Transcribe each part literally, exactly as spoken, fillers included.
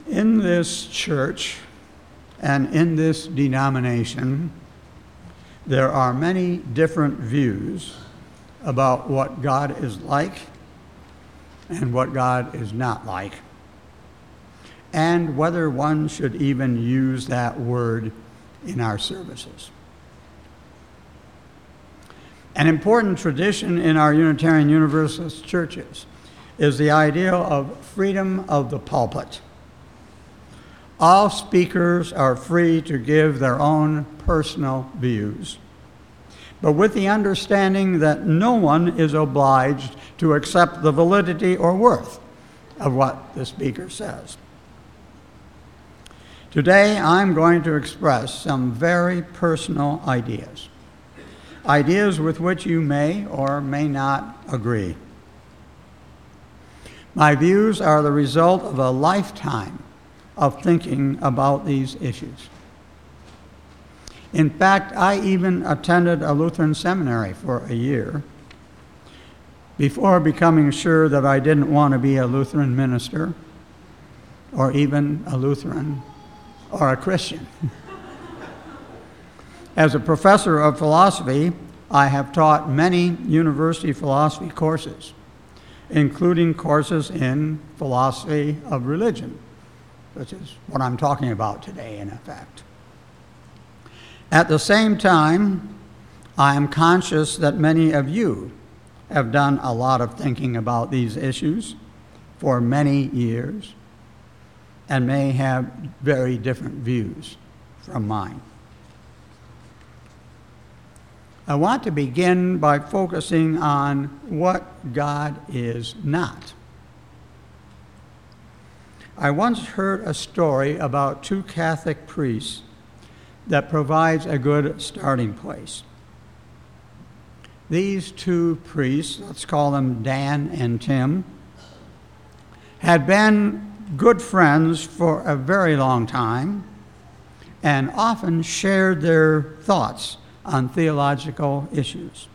In this church and in this denomination, there are many different views about what God is like and what God is not like, and whether one should even use that word in our services. An important tradition in our Unitarian Universalist churches is the idea of freedom of the pulpit. All speakers are free to give their own personal views, but with the understanding that no one is obliged to accept the validity or worth of what the speaker says. Today, I'm going to express some very personal ideas, ideas with which you may or may not agree. My views are the result of a lifetime of thinking about these issues. In fact, I even attended a Lutheran seminary for a year before becoming sure that I didn't want to be a Lutheran minister or even a Lutheran or a Christian. As a professor of philosophy, I have taught many university philosophy courses, including courses in philosophy of religion, which is what I'm talking about today, in effect. At the same time, I am conscious that many of you have done a lot of thinking about these issues for many years and may have very different views from mine. I want to begin by focusing on what God is not. I once heard a story about two Catholic priests that provides a good starting place. These two priests, let's call them Dan and Tim, had been good friends for a very long time and often shared their thoughts on theological issues.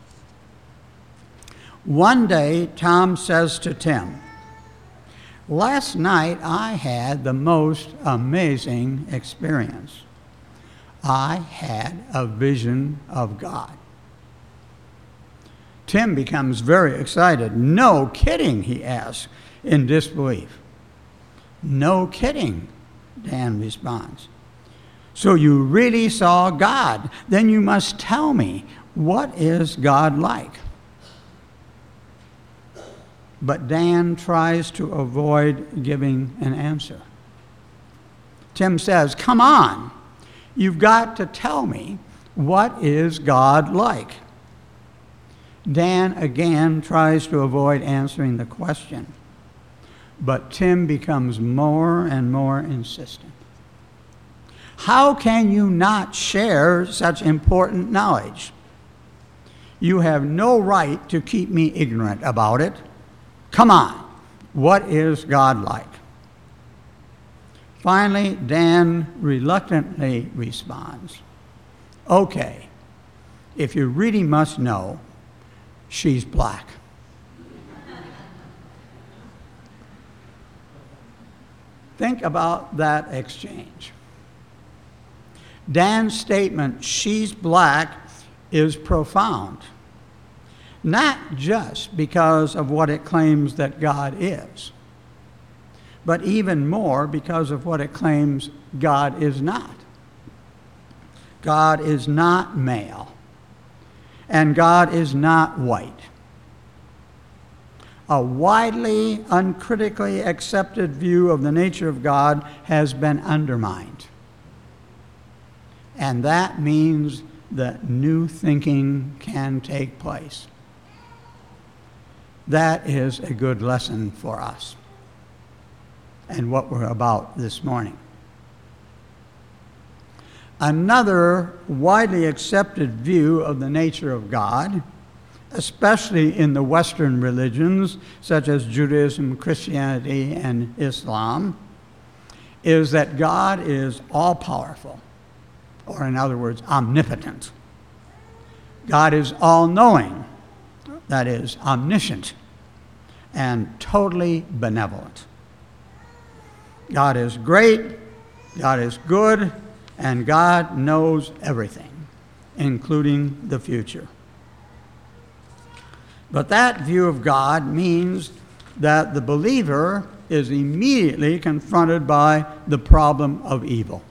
One day, Tom says to Tim, "Last night I had the most amazing experience. I had a vision of God." Tim becomes very excited. "No kidding," he asks in disbelief. "No kidding," Dan responds. "So you really saw God? Then you must tell me, what is God like?" But Dan tries to avoid giving an answer. Tim says, "Come on, you've got to tell me, what is God like?" Dan again tries to avoid answering the question, but Tim becomes more and more insistent. "How can you not share such important knowledge? You have no right to keep me ignorant about it. Come on, what is God like?" Finally, Dan reluctantly responds, "Okay, if you really must know, she's black." Think about that exchange. Dan's statement, "she's black," is profound, not just because of what it claims that God is, but even more because of what it claims God is not. God is not male, and God is not white. A widely, uncritically accepted view of the nature of God has been undermined. And that means that new thinking can take place. That is a good lesson for us and what we're about this morning. Another widely accepted view of the nature of God, especially in the Western religions such as Judaism, Christianity, and Islam, is that God is all-powerful, or in other words, omnipotent. God is all-knowing, that is, omniscient, and totally benevolent. God is great, God is good, and God knows everything, including the future. But that view of God means that the believer is immediately confronted by the problem of evil.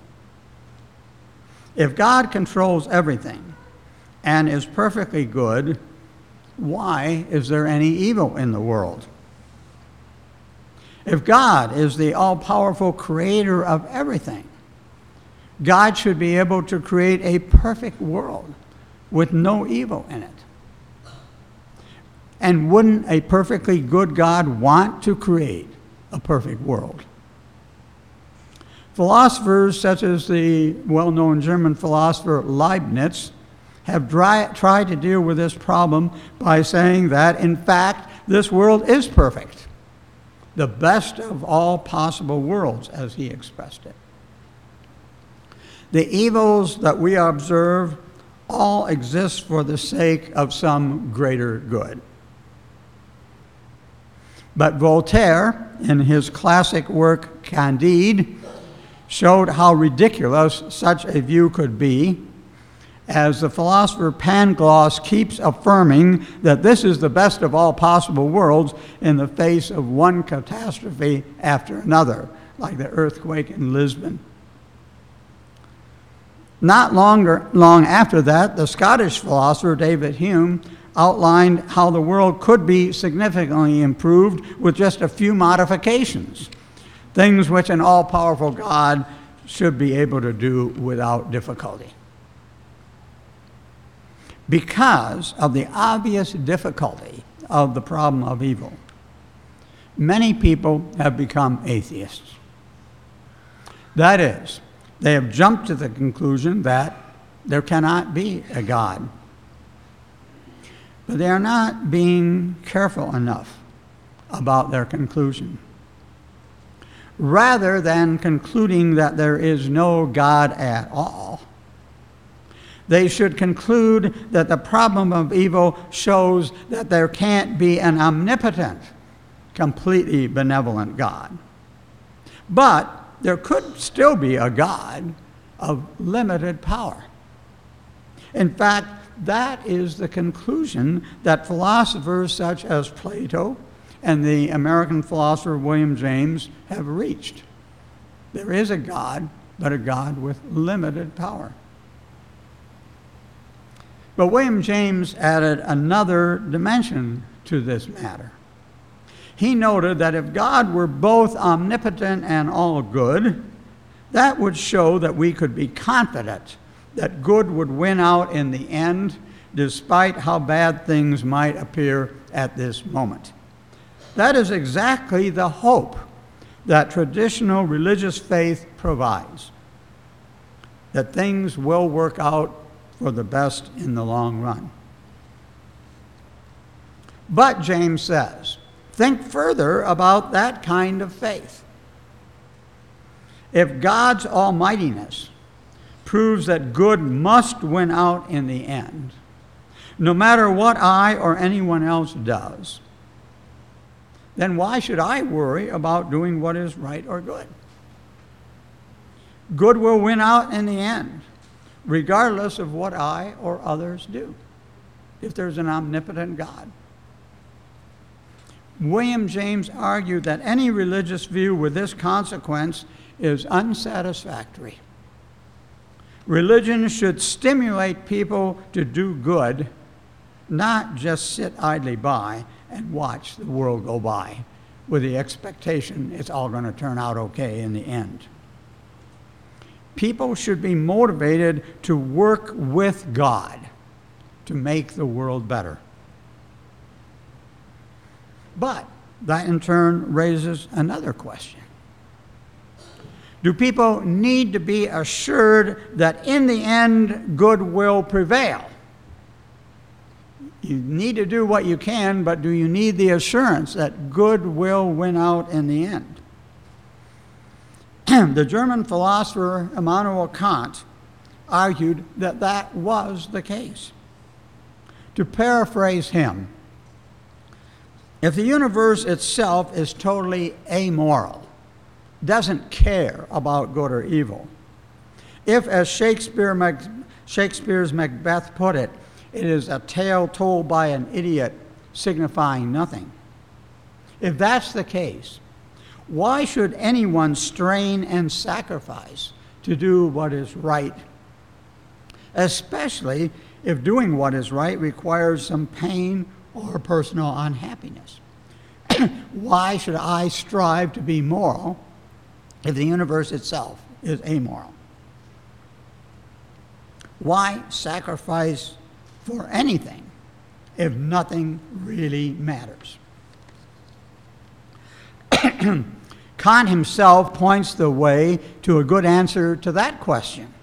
If God controls everything and is perfectly good, why is there any evil in the world? If God is the all-powerful creator of everything, God should be able to create a perfect world with no evil in it. And wouldn't a perfectly good God want to create a perfect world? Philosophers such as the well-known German philosopher Leibniz have dry, tried to deal with this problem by saying that, in fact, this world is perfect, the best of all possible worlds, as he expressed it. The evils that we observe all exist for the sake of some greater good. But Voltaire, in his classic work Candide, showed how ridiculous such a view could be, as the philosopher Pangloss keeps affirming that this is the best of all possible worlds in the face of one catastrophe after another, like the earthquake in Lisbon. Not longer, long after that, the Scottish philosopher David Hume outlined how the world could be significantly improved with just a few modifications, things which an all-powerful God should be able to do without difficulty. Because of the obvious difficulty of the problem of evil, many people have become atheists. That is, they have jumped to the conclusion that there cannot be a God. But they are not being careful enough about their conclusion. Rather than concluding that there is no God at all, they should conclude that the problem of evil shows that there can't be an omnipotent, completely benevolent God. But there could still be a God of limited power. In fact, that is the conclusion that philosophers such as Plato and the American philosopher William James have reached. There is a God, but a God with limited power. But William James added another dimension to this matter. He noted that if God were both omnipotent and all good, that would show that we could be confident that good would win out in the end, despite how bad things might appear at this moment. That is exactly the hope that traditional religious faith provides, that things will work out for the best in the long run. But, James says, think further about that kind of faith. If God's almightiness proves that good must win out in the end, no matter what I or anyone else does, then why should I worry about doing what is right or good? Good will win out in the end, regardless of what I or others do, if there's an omnipotent God. William James argued that any religious view with this consequence is unsatisfactory. Religion should stimulate people to do good, not just sit idly by and watch the world go by with the expectation it's all going to turn out okay in the end. People should be motivated to work with God to make the world better. But that in turn raises another question. Do people need to be assured that in the end good will prevail? You need to do what you can, but do you need the assurance that good will win out in the end? The German philosopher Immanuel Kant argued that that was the case. To paraphrase him, if the universe itself is totally amoral, doesn't care about good or evil. If, as Shakespeare, Mac- Shakespeare's Macbeth put it, it is a tale told by an idiot signifying nothing. If that's the case, why should anyone strain and sacrifice to do what is right, especially if doing what is right requires some pain or personal unhappiness? Why should I strive to be moral if the universe itself is amoral? Why sacrifice for anything if nothing really matters? Kant himself points the way to a good answer to that question.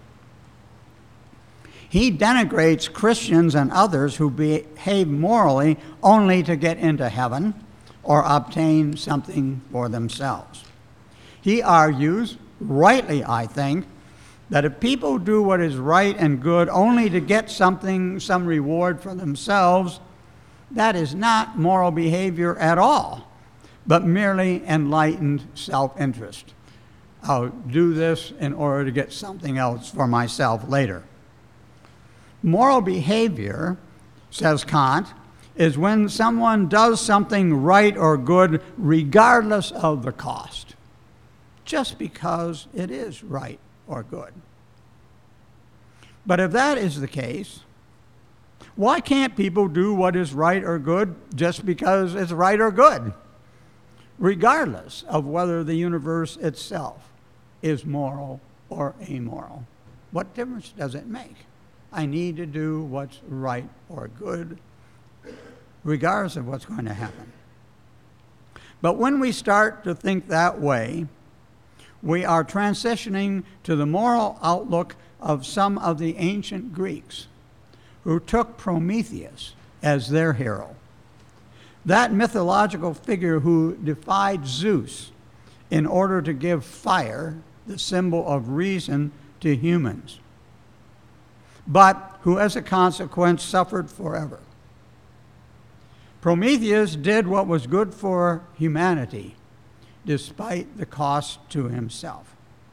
He denigrates Christians and others who behave morally only to get into heaven or obtain something for themselves. He argues, rightly I think, that if people do what is right and good only to get something, some reward for themselves, that is not moral behavior at all, but merely enlightened self-interest. I'll do this in order to get something else for myself later. Moral behavior, says Kant, is when someone does something right or good regardless of the cost, just because it is right or good. But if that is the case, why can't people do what is right or good just because it's right or good, regardless of whether the universe itself is moral or amoral? What difference does it make? I need to do what's right or good, regardless of what's going to happen. But when we start to think that way, we are transitioning to the moral outlook of some of the ancient Greeks who took Prometheus as their hero. That mythological figure who defied Zeus in order to give fire, the symbol of reason, to humans, but who as a consequence suffered forever. Prometheus did what was good for humanity, despite the cost to himself.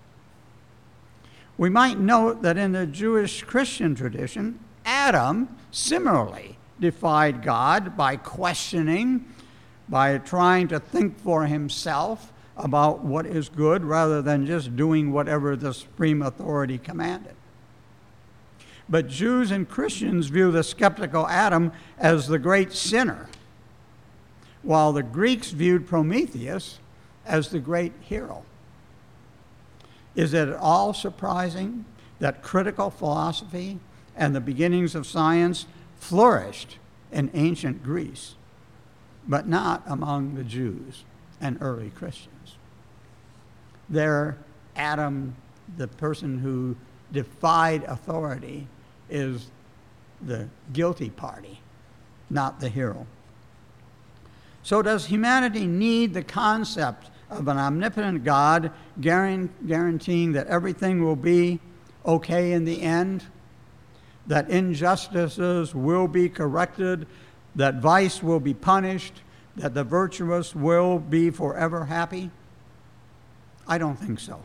We might note that in the Jewish Christian tradition, Adam similarly defied God by questioning, by trying to think for himself about what is good rather than just doing whatever the supreme authority commanded. But Jews and Christians view the skeptical Adam as the great sinner, while the Greeks viewed Prometheus as the great hero. Is it at all surprising that critical philosophy and the beginnings of science flourished in ancient Greece, but not among the Jews and early Christians? There, Adam, the person who defied authority, is the guilty party, not the hero. So does humanity need the concept of an omnipotent God guaranteeing that everything will be okay in the end, that injustices will be corrected, that vice will be punished, that the virtuous will be forever happy? I don't think so.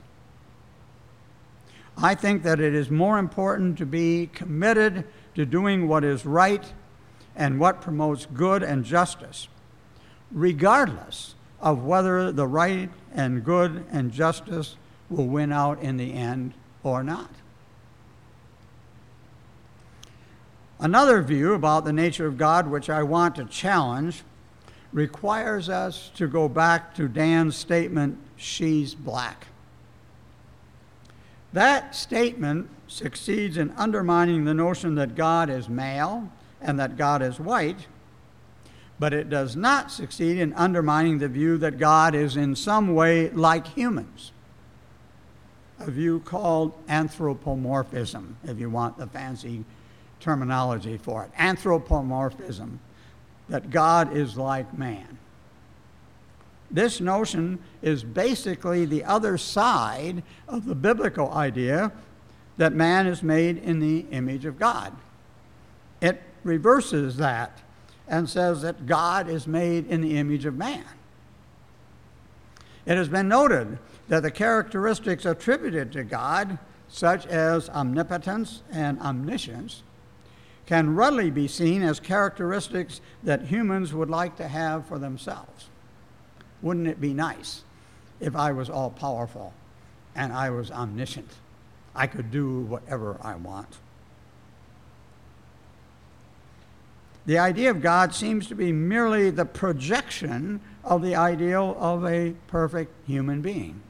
I think that it is more important to be committed to doing what is right and what promotes good and justice, regardless of whether the right and good and justice will win out in the end or not. Another view about the nature of God, which I want to challenge, requires us to go back to Dan's statement, "She's black." That statement succeeds in undermining the notion that God is male and that God is white, but it does not succeed in undermining the view that God is in some way like humans, a view called anthropomorphism, if you want the fancy terminology for it. Anthropomorphism, that God is like man. This notion is basically the other side of the biblical idea that man is made in the image of God. It reverses that and says that God is made in the image of man. It has been noted that the characteristics attributed to God, such as omnipotence and omniscience, can readily be seen as characteristics that humans would like to have for themselves. Wouldn't it be nice if I was all-powerful and I was omniscient? I could do whatever I want. The idea of God seems to be merely the projection of the ideal of a perfect human being.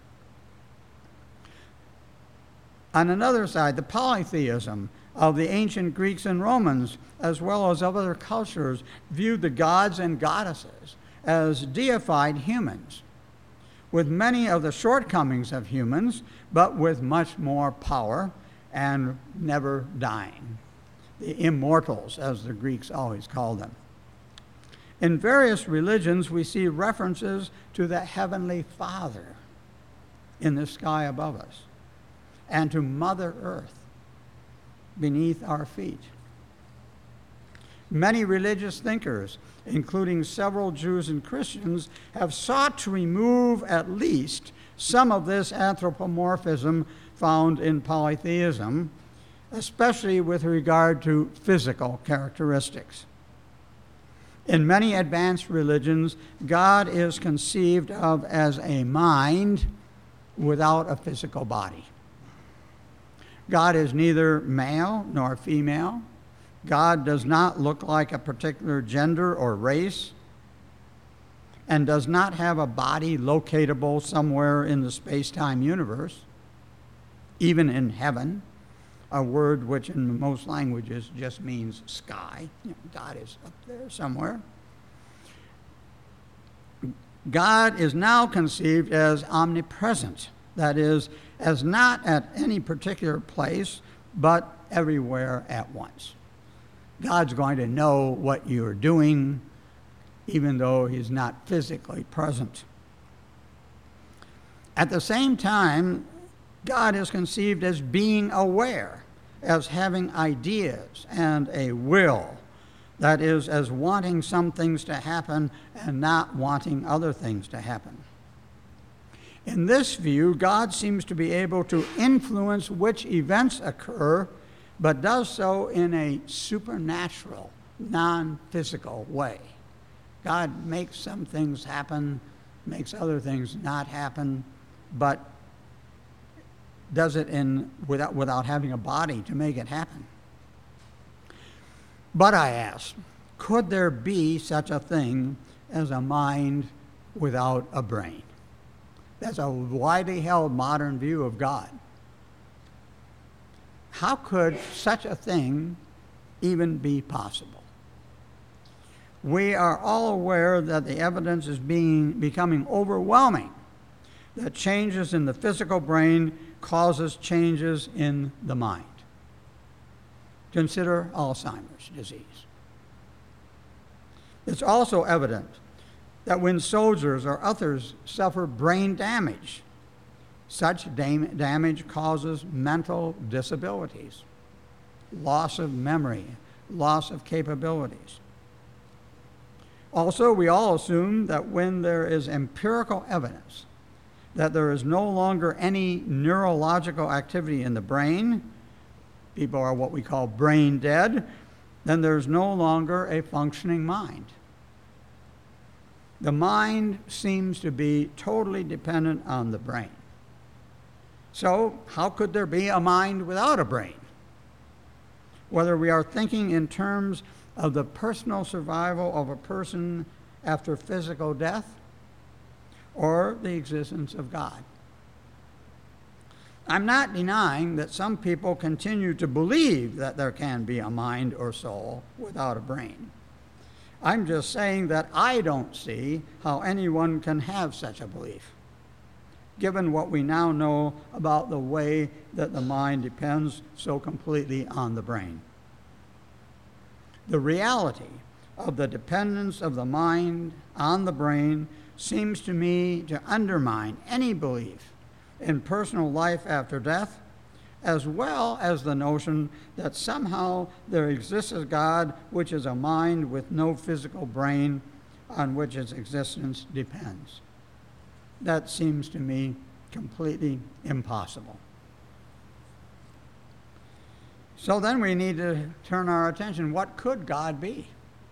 On another side, the polytheism of the ancient Greeks and Romans, as well as of other cultures, viewed the gods and goddesses as deified humans, with many of the shortcomings of humans, but with much more power and never dying. The immortals, as the Greeks always called them. In various religions, we see references to the Heavenly Father in the sky above us, and to Mother Earth beneath our feet. Many religious thinkers, including several Jews and Christians, have sought to remove at least some of this anthropomorphism found in polytheism, especially with regard to physical characteristics. In many advanced religions, God is conceived of as a mind without a physical body. God is neither male nor female. God does not look like a particular gender or race, and does not have a body locatable somewhere in the space-time universe, even in heaven, a word which in most languages just means sky. You know, God is up there somewhere. God is now conceived as omnipresent, that is, as not at any particular place, but everywhere at once. God's going to know what you're doing, even though he's not physically present. At the same time, God is conceived as being aware, as having ideas and a will, that is, as wanting some things to happen and not wanting other things to happen. In this view, God seems to be able to influence which events occur, but does so in a supernatural, non-physical way. God makes some things happen, makes other things not happen, but does it in without, without having a body to make it happen. But I ask, could there be such a thing as a mind without a brain? That's a widely held modern view of God. How could such a thing even be possible? We are all aware that the evidence is being, becoming overwhelming, that changes in the physical brain causes changes in the mind. Consider Alzheimer's disease. It's also evident that when soldiers or others suffer brain damage, such dam- damage causes mental disabilities, loss of memory, loss of capabilities. Also, we all assume that when there is empirical evidence that there is no longer any neurological activity in the brain, people are what we call brain dead, then there's no longer a functioning mind. The mind seems to be totally dependent on the brain. So, how could there be a mind without a brain? Whether we are thinking in terms of the personal survival of a person after physical death, or the existence of God. I'm not denying that some people continue to believe that there can be a mind or soul without a brain. I'm just saying that I don't see how anyone can have such a belief, given what we now know about the way that the mind depends so completely on the brain. The reality of the dependence of the mind on the brain seems to me to undermine any belief in personal life after death, as well as the notion that somehow there exists a God which is a mind with no physical brain on which its existence depends. That seems to me completely impossible. So then we need to turn our attention. What could God be?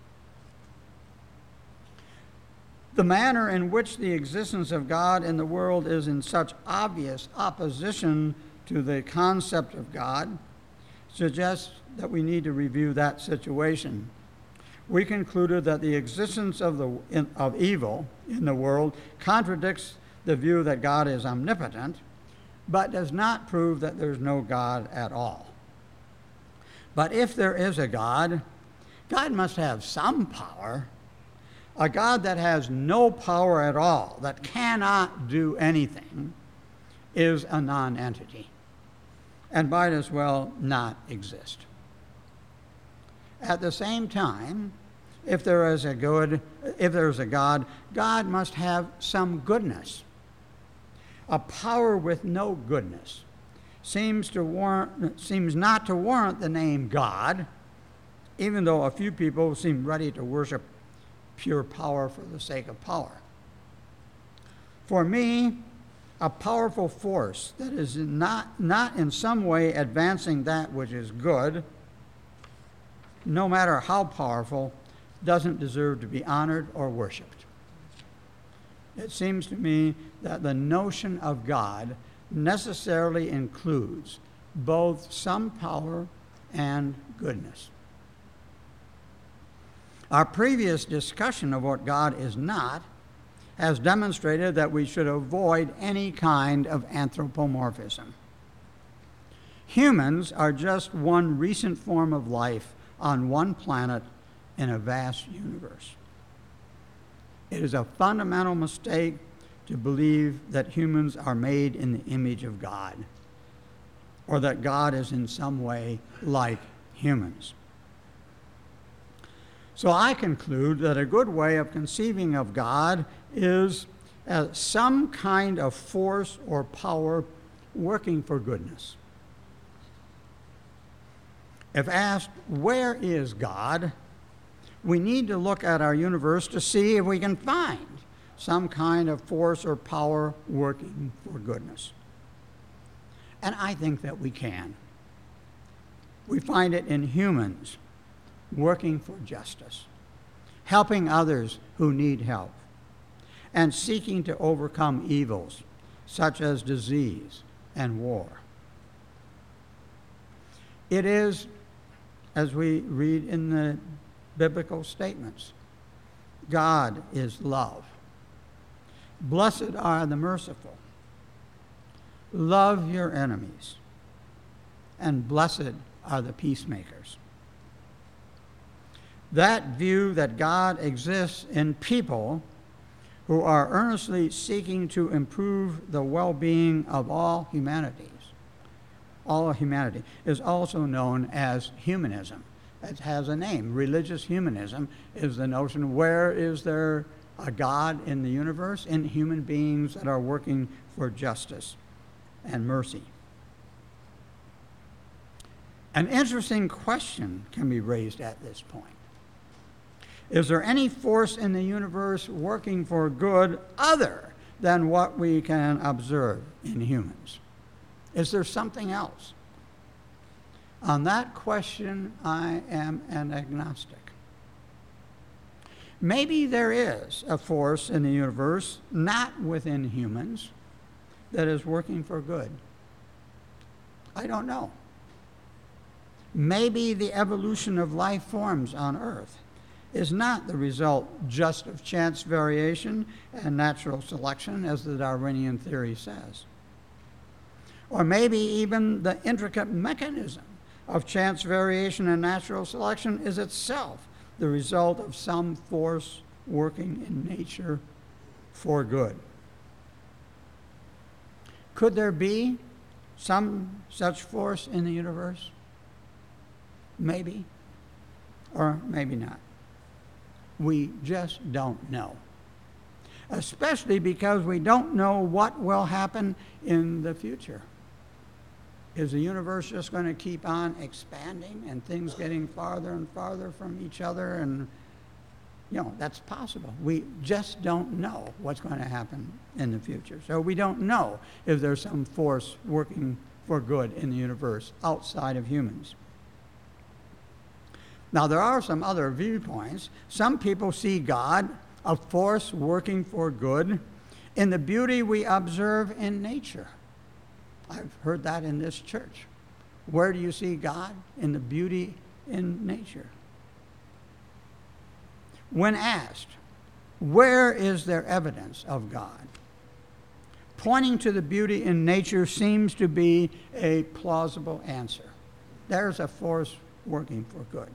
The manner in which the existence of God in the world is in such obvious opposition to the concept of God suggests that we need to review that situation. We concluded that the existence of, the, in, of evil in the world contradicts the view that God is omnipotent, but does not prove that there's no God at all. But if there is a God, God must have some power. A God that has no power at all, that cannot do anything, is a non-entity and might as well not exist. At the same time, if there is a good, if there is a God, God must have some goodness. A power with no goodness seems to warrant, seems not to warrant the name God, even though a few people seem ready to worship pure power for the sake of power. For me, a powerful force that is not, not in some way advancing that which is good, no matter how powerful, doesn't deserve to be honored or worshiped. It seems to me that the notion of God necessarily includes both some power and goodness. Our previous discussion of what God is not has demonstrated that we should avoid any kind of anthropomorphism. Humans are just one recent form of life on one planet in a vast universe. It is a fundamental mistake to believe that humans are made in the image of God, or that God is in some way like humans. So I conclude that a good way of conceiving of God is as some kind of force or power working for goodness. If asked, where is God? We need to look at our universe to see if we can find some kind of force or power working for goodness. And I think that we can. We find it in humans working for justice, helping others who need help, and seeking to overcome evils such as disease and war. It is, as we read in the biblical statements, God is love. Blessed are the merciful. Love your enemies. And blessed are the peacemakers. That view that God exists in people who are earnestly seeking to improve the well-being of all humanities, all humanity, is also known as humanism. It has a name. Religious humanism is the notion, where is there a God in the universe? In human beings that are working for justice and mercy. An interesting question can be raised at this point. Is there any force in the universe working for good other than what we can observe in humans? Is there something else? On that question, I am an agnostic. Maybe there is a force in the universe, not within humans, that is working for good. I don't know. Maybe the evolution of life forms on Earth is not the result just of chance variation and natural selection, as the Darwinian theory says. Or maybe even the intricate mechanism of chance variation and natural selection is itself the result of some force working in nature for good. Could there be some such force in the universe? Maybe, or maybe not. We just don't know. Especially because we don't know what will happen in the future. Is the universe just going to keep on expanding and things getting farther and farther from each other? And You know, that's possible. We just don't know what's going to happen in the future. So we don't know if there's some force working for good in the universe outside of humans. Now, there are some other viewpoints. Some people see God, a force working for good, in the beauty we observe in nature. I've heard that in this church. Where do you see God? In the beauty in nature. When asked, where is there evidence of God? Pointing to the beauty in nature seems to be a plausible answer. There's a force working for good.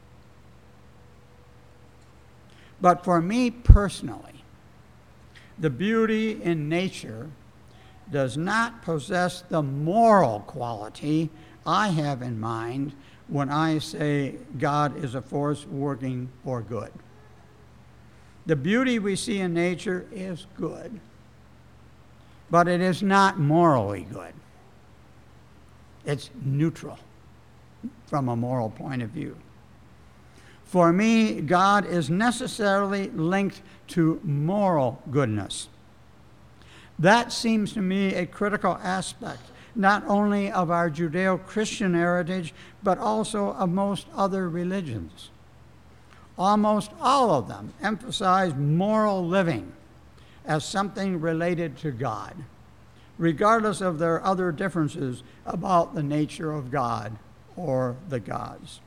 But for me personally, the beauty in nature does not possess the moral quality I have in mind when I say God is a force working for good. The beauty we see in nature is good, but it is not morally good. It's neutral from a moral point of view. For me, God is necessarily linked to moral goodness. That seems to me a critical aspect, not only of our Judeo-Christian heritage, but also of most other religions. Almost all of them emphasize moral living as something related to God, regardless of their other differences about the nature of God or the gods.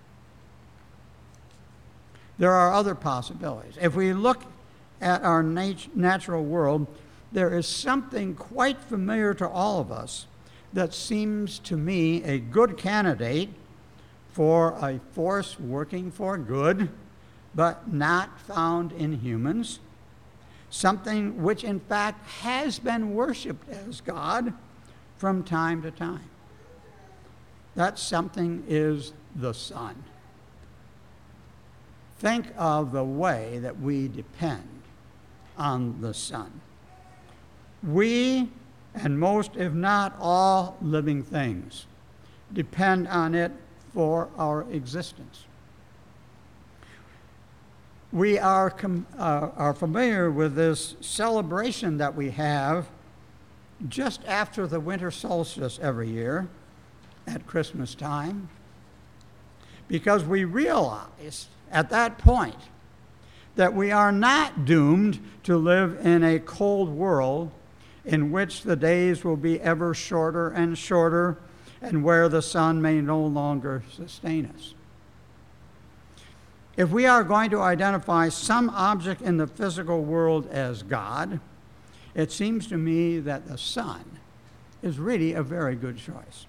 There are other possibilities. If we look at our nat- natural world, there is something quite familiar to all of us that seems to me a good candidate for a force working for good, but not found in humans, something which in fact has been worshipped as God from time to time. That something is the sun. Think of the way that we depend on the sun. We, and most, if not all, living things depend on it for our existence. We are, com- uh, are familiar with this celebration that we have just after the winter solstice every year at Christmas time, because we realize at that point that we are not doomed to live in a cold world in which the days will be ever shorter and shorter and where the sun may no longer sustain us. If we are going to identify some object in the physical world as God, it seems to me that the sun is really a very good choice.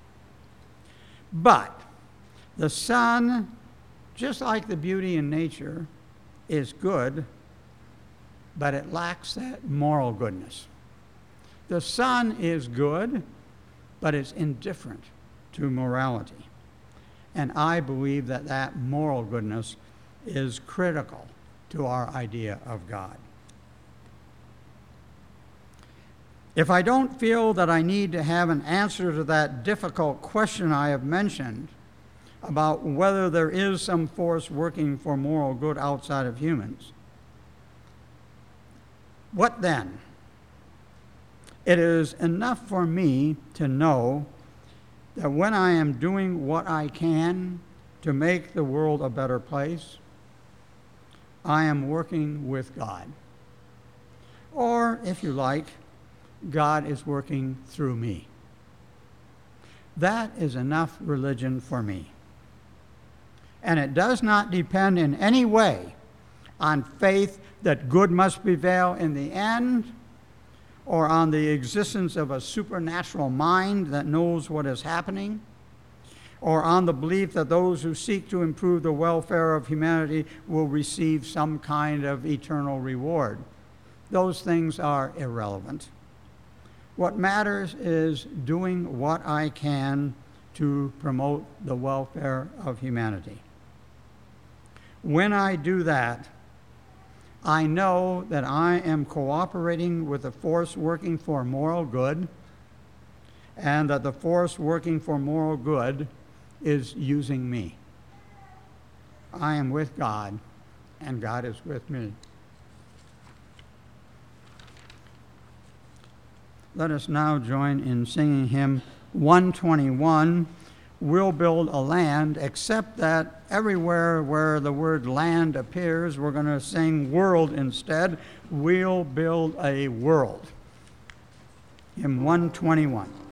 But the sun, just like the beauty in nature, is good, but it lacks that moral goodness. The sun is good, but it's indifferent to morality. And I believe that that moral goodness is critical to our idea of God. If I don't feel that I need to have an answer to that difficult question I have mentioned about whether there is some force working for moral good outside of humans, what then? It is enough for me to know that when I am doing what I can to make the world a better place, I am working with God. Or, if you like, God is working through me. That is enough religion for me. And it does not depend in any way on faith that good must prevail in the end, or on the existence of a supernatural mind that knows what is happening, or on the belief that those who seek to improve the welfare of humanity will receive some kind of eternal reward. Those things are irrelevant. What matters is doing what I can to promote the welfare of humanity. When I do that, I know that I am cooperating with the force working for moral good, and that the force working for moral good is using me. I am with God, and God is with me. Let us now join in singing hymn one twenty-one, We'll Build a Land, except that everywhere where the word land appears, we're going to sing world instead. We'll build a world. Hymn one twenty-one.